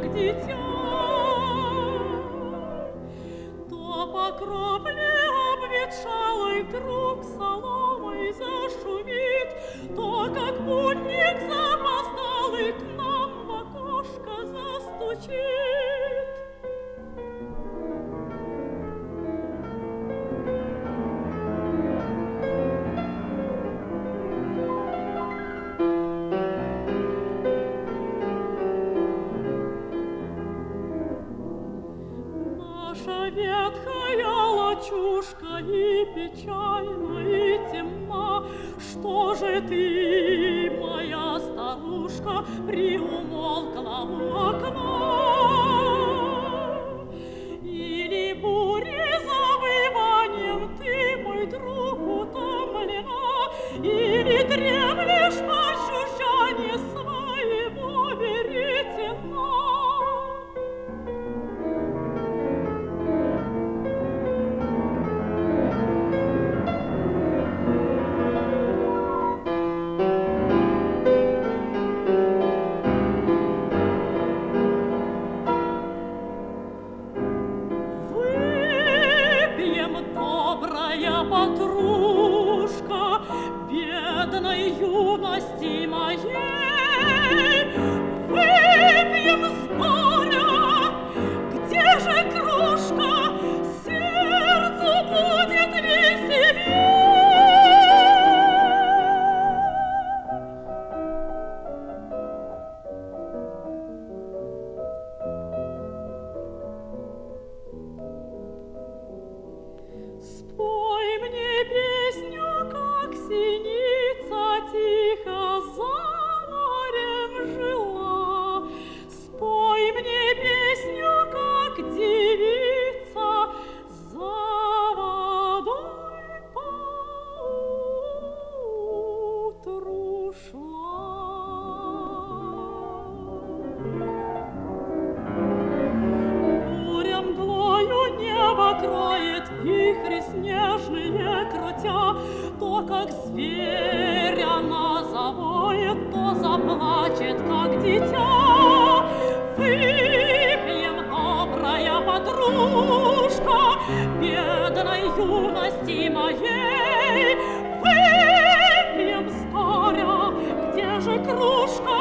как дитя. То по кровле обветшалой вдруг соломой зашумит, то, как путник запоздалый, к нам в окошко застучит. Наша ветхая лачушка и печальна, и темна. Что же ты, моя старушка, приумолкла у окна? Или бурей завыванием ты, мой друг, утомлена, или дремлешь по ощущению своего веретена? Добрая подружка бедной юности моей, выпьем с горя, где же кружка, сердцу будет веселей. Спой мне песню, как синица тихо за морем жила. Спой мне песню, как девица за водой поутру шла. Буря мглою небо кроет, вихри снежные крутя, то, как зверь она завоет, то заплачет, как дитя. Выпьем, добрая подружка бедной юности моей, выпьем с горя, где же кружка,